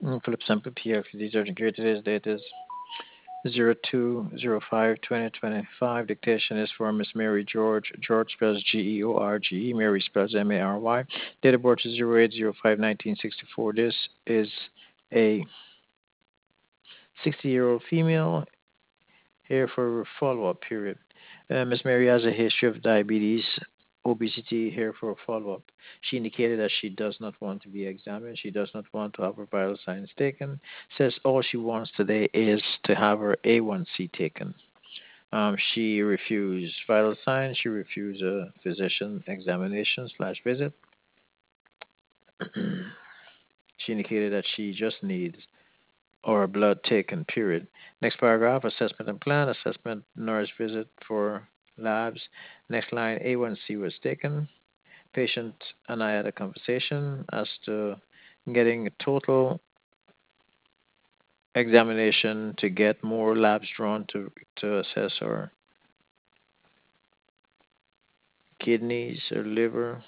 Philip Sample PX. These are the today's date is 02/05/2025. Dictation is for Miss Mary George. George spells George. Mary spells Mary. Date of birth is 08/05/1964. This is a 60-year-old female here for follow-up period. Miss Mary has a history of diabetes, obesity here for follow-up. She indicated that she does not want to be examined. She does not want to have her vital signs taken. Says all she wants today is to have her A1C taken. She refused vital signs. She refused a physician examination slash visit. She indicated that she just needs or blood taken, period. Next paragraph, assessment and plan, assessment, nurse visit for labs. Next line, A1C was taken. Patient and I had a conversation as to getting a total examination to get more labs drawn to assess our kidneys or liver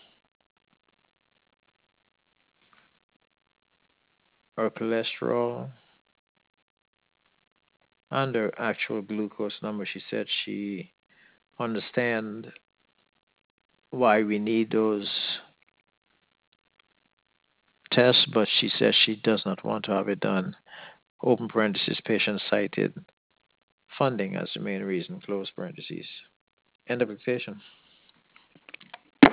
or cholesterol and their actual glucose number. She said she understand why we need those tests, but she says she does not want to have it done. Open parenthesis, patient cited funding as the main reason, close parentheses. End of dictation.